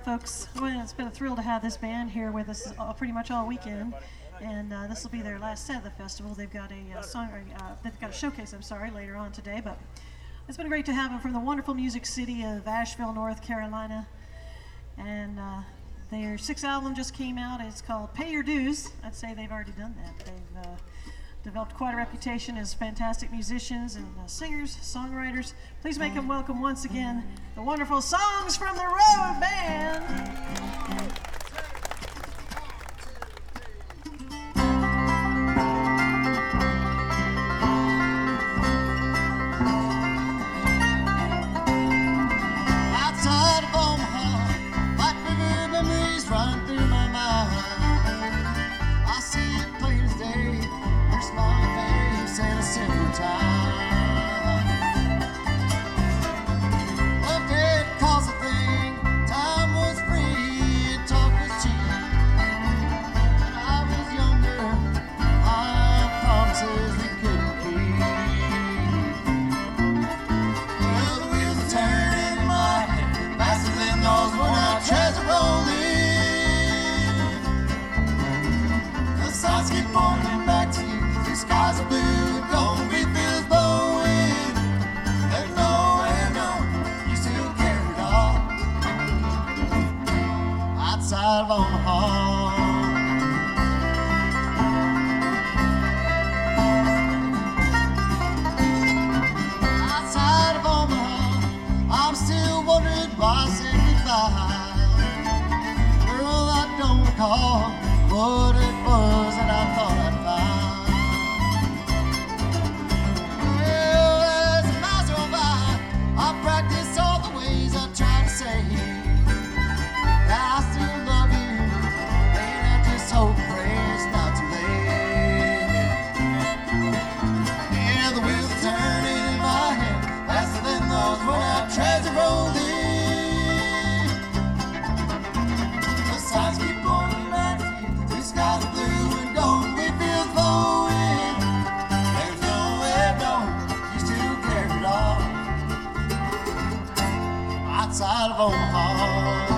folks. Well, it's been a thrill to have this band here with us pretty much all weekend, and this will be their last set of the festival. They've got a showcase. I'm sorry, later on today, but it's been great to have them from the wonderful music city of Asheville, North Carolina, and their sixth album just came out. It's called Pay Your Dues. I'd say they've already done that. They've developed quite a reputation as fantastic musicians and singers, songwriters. Please make them welcome once again the wonderful Songs from the Road Band. What it was that I thought I'd find. Well, as the miles go by, I practice all the ways I try to say that I still love you, and I just hope and pray it's not too late. Yeah, the wheels are turning in my head faster than those when I tried to roll in. The signs keep pointing back. Skies are blue and gold, we feel flowing. There's nowhere known, you still carry it all. Outside of Omaha.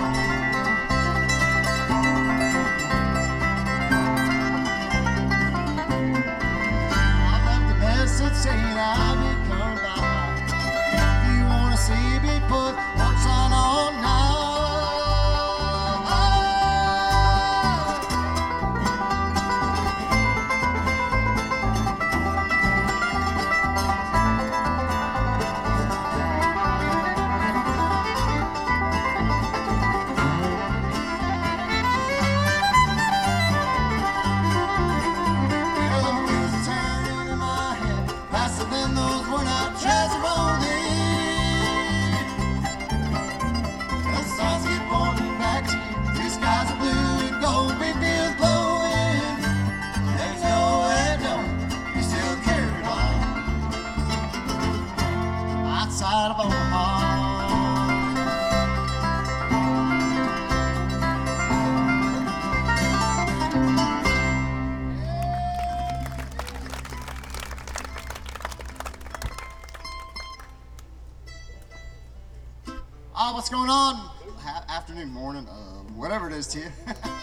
I left the message saying I'll be coming by. If you wanna see me put one sign on now. Outside of Omaha. What's going on? Afternoon, morning, whatever it is to you.